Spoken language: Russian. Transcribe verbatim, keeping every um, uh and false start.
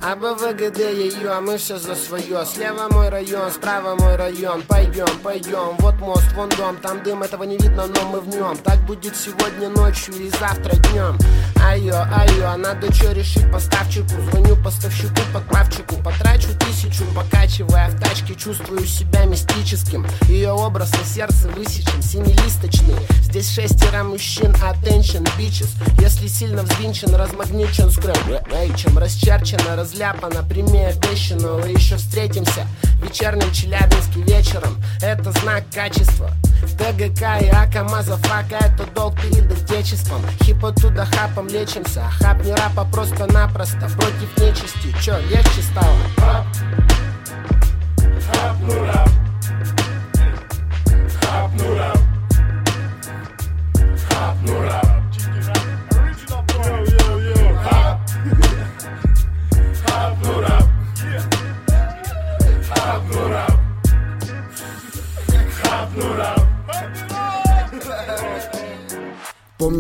А Б В Г Д ее, а мы все за свое. Слева мой район, справа мой район. Пойдем, пойдем, вот мост, вон дом. Там дым, этого не видно, но мы в нем. Так будет сегодня ночью и завтра днем. Айо, айо, надо что решить по ставчику. Звоню поставщику, подправчику. Потрачу тысячу, покачивая в тачке. Чувствую себя мистическим. Ее образ на сердце высечен, семилисточный. Здесь шестеро мужчин, attention, bitches. Если сильно взвинчен, размагничен скрэп. Эй, чем расчерчено, разляпано, прими обещанного. Еще встретимся в вечернем Челябинске вечером. Это знак качества. Т Г К и А К А, мазафака, это долг перед отечеством. Хипа туда хапом лечимся. Хап не рапа, просто-напросто против нечисти. Чё, легче стало? Хап, хап, ну рап. Хап, ну рап. Хап, ну рап. Хап, хап, ну рап. Хап, ну рап. Хап, ну рап.